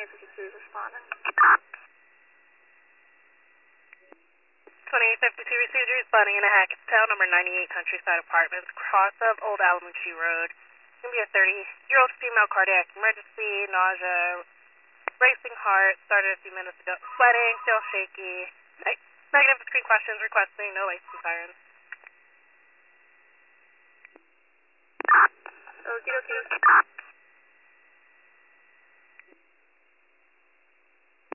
2852 is responding. 2852 received responding in a Hackettstown, number 98 Countryside Apartments, cross of Old Alamuchee Road. It's going to be a 30-year-old female cardiac emergency, nausea, racing heart, started a few minutes ago, sweating, still shaky, negative screen questions, requesting no lights and sirens.